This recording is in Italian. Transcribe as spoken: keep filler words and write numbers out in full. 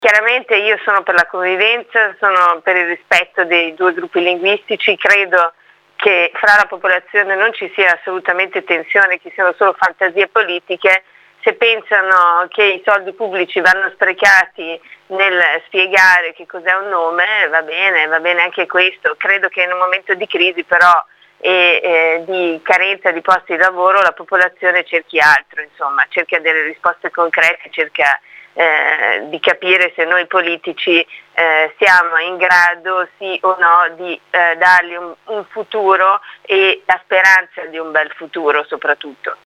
Chiaramente io sono per la convivenza, sono per il rispetto dei due gruppi linguistici, credo che fra la popolazione non ci sia assolutamente tensione, che siano solo fantasie politiche. Se pensano che i soldi pubblici vanno sprecati nel spiegare che cos'è un nome, va bene, va bene anche questo. Credo che in un momento di crisi però e eh, di carenza di posti di lavoro la popolazione cerchi altro, insomma, cerca delle risposte concrete, cerca Eh, di capire se noi politici eh, siamo in grado, sì o no, di eh, dargli un, un futuro e la speranza di un bel futuro soprattutto.